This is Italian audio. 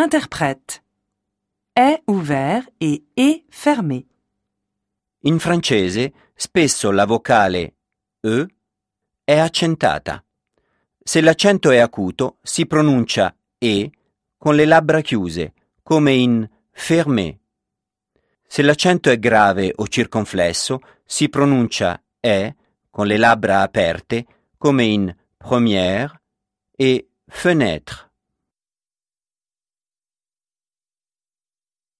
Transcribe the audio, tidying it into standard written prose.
Interprète. È ouvert e è fermé. In francese spesso la vocale E è accentata. Se l'accento è acuto si pronuncia E con le labbra chiuse, come in fermé. Se l'accento è grave o circonflesso si pronuncia E con le labbra aperte, come in première e fenêtre.